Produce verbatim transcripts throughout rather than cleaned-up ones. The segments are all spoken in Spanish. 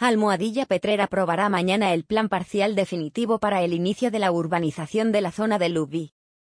Almohadilla Petrer aprobará mañana el plan parcial definitivo para el inicio de la urbanización de la zona de Lubi.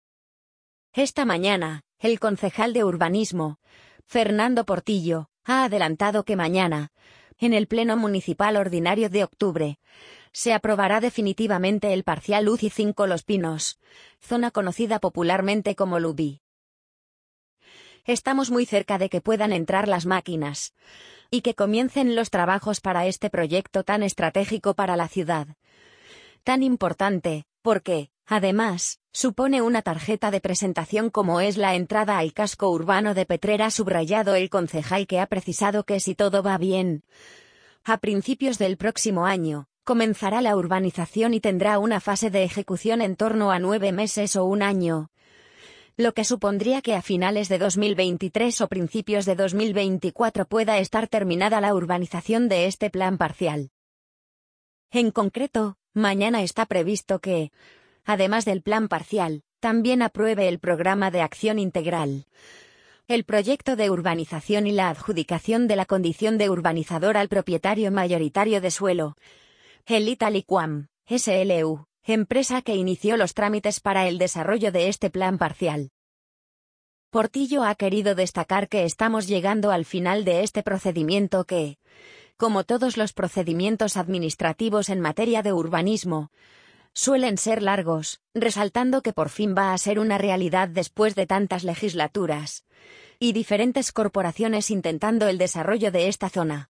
Esta mañana, el concejal de urbanismo, Fernando Portillo, ha adelantado que mañana, en el Pleno Municipal Ordinario de octubre, se aprobará definitivamente el parcial U C I cinco Los Pinos, zona conocida popularmente como Lubi. Estamos muy cerca de que puedan entrar las máquinas y que comiencen los trabajos para este proyecto tan estratégico para la ciudad. Tan importante, porque, además, supone una tarjeta de presentación como es la entrada al casco urbano de Petrer, ha subrayado el concejal, que ha precisado que si todo va bien, a principios del próximo año, comenzará la urbanización y tendrá una fase de ejecución en torno a nueve meses o un año, lo que supondría que a finales de dos mil veintitrés o principios de dos mil veinticuatro pueda estar terminada la urbanización de este plan parcial. En concreto, mañana está previsto que, además del plan parcial, también apruebe el programa de acción integral, el proyecto de urbanización y la adjudicación de la condición de urbanizador al propietario mayoritario de suelo, el Italiquam, S L U, empresa que inició los trámites para el desarrollo de este plan parcial. Portillo ha querido destacar que estamos llegando al final de este procedimiento que, como todos los procedimientos administrativos en materia de urbanismo, suelen ser largos, resaltando que por fin va a ser una realidad después de tantas legislaturas y diferentes corporaciones intentando el desarrollo de esta zona.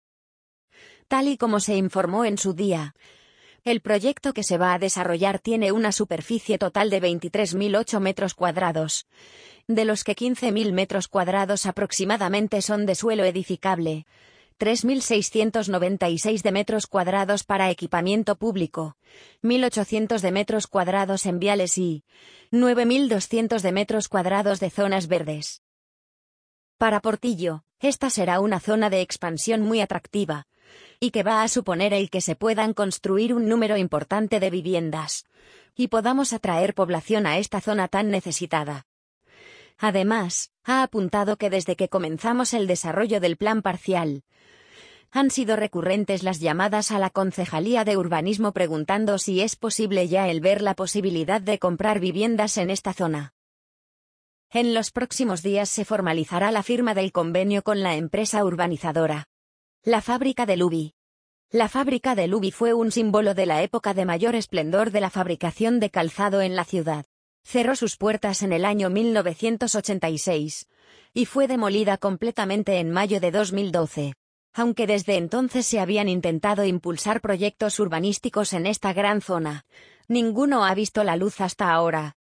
Tal y como se informó en su día, el proyecto que se va a desarrollar tiene una superficie total de veintitrés mil ocho metros cuadrados, de los que quince mil metros cuadrados aproximadamente son de suelo edificable, tres mil seiscientos noventa y seis de metros cuadrados para equipamiento público, mil ochocientos de metros cuadrados en viales y nueve mil doscientos de metros cuadrados de zonas verdes. Para Portillo, esta será una zona de expansión muy atractiva, y que va a suponer el que se puedan construir un número importante de viviendas, y podamos atraer población a esta zona tan necesitada. Además, ha apuntado que desde que comenzamos el desarrollo del plan parcial, han sido recurrentes las llamadas a la Concejalía de Urbanismo preguntando si es posible ya el ver la posibilidad de comprar viviendas en esta zona. En los próximos días se formalizará la firma del convenio con la empresa urbanizadora, la fábrica de Lubi. La fábrica de Lubi fue un símbolo de la época de mayor esplendor de la fabricación de calzado en la ciudad. Cerró sus puertas en el año mil novecientos ochenta y seis, y fue demolida completamente en mayo de dos mil doce. Aunque desde entonces se habían intentado impulsar proyectos urbanísticos en esta gran zona, ninguno ha visto la luz hasta ahora.